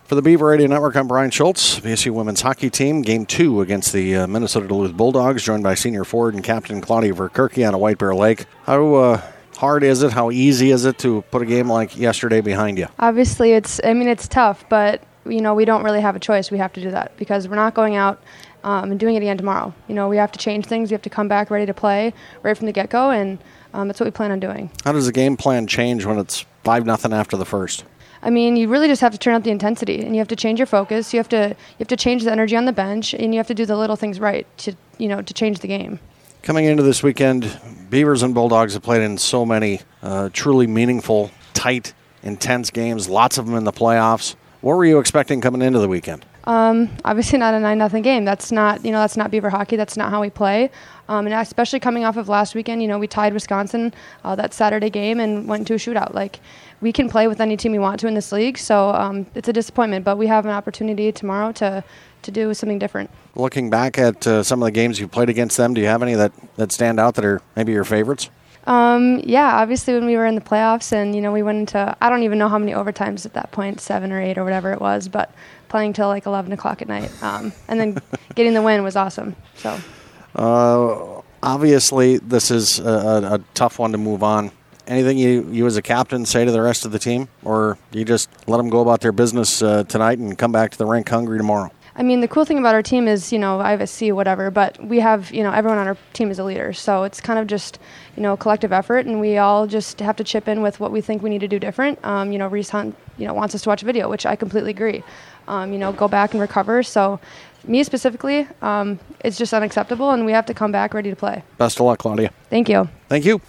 For the Beaver Radio Network, I'm Brian Schultz. BSU women's hockey team, Game 2 against the Minnesota Duluth Bulldogs, joined by senior forward and captain Claudia Verkerke out of White Bear Lake. How hard is it? How easy is it to put a game like yesterday behind you? Obviously, it's tough, but we don't really have a choice. We have to do that because we're not going out and doing it again tomorrow. We have to change things. We have to come back ready to play right from the get-go, and that's what we plan on doing. How does the game plan change when it's 5-0 after the first? You really just have to turn up the intensity, and you have to change your focus. You have to change the energy on the bench, and you have to do the little things right to change the game. Coming into this weekend, Beavers and Bulldogs have played in so many truly meaningful, tight, intense games, lots of them in the playoffs. What were you expecting coming into the weekend? Obviously not a 9-0 game. That's not Beaver hockey. That's not how we play. And especially coming off of last weekend, we tied Wisconsin that Saturday game and went into a shootout. We can play with any team we want to in this league, so it's a disappointment. But we have an opportunity tomorrow to do something different. Looking back at some of the games you played against them, do you have any that stand out that are maybe your favorites? Yeah, obviously when we were in the playoffs and, we went into, I don't even know how many overtimes at that point, 7 or 8 or whatever it was, but playing till 11 o'clock at night. And then getting the win was awesome. So, obviously this is a tough one to move on. Anything you as a captain say to the rest of the team, or do you just let them go about their business tonight and come back to the rink hungry tomorrow? The cool thing about our team is, I have a C, whatever, but we have, everyone on our team is a leader. So it's kind of just, collective effort, and we all just have to chip in with what we think we need to do different. Reese Hunt, wants us to watch a video, which I completely agree. Go back and recover. So me specifically, it's just unacceptable, and we have to come back ready to play. Best of luck, Claudia. Thank you. Thank you.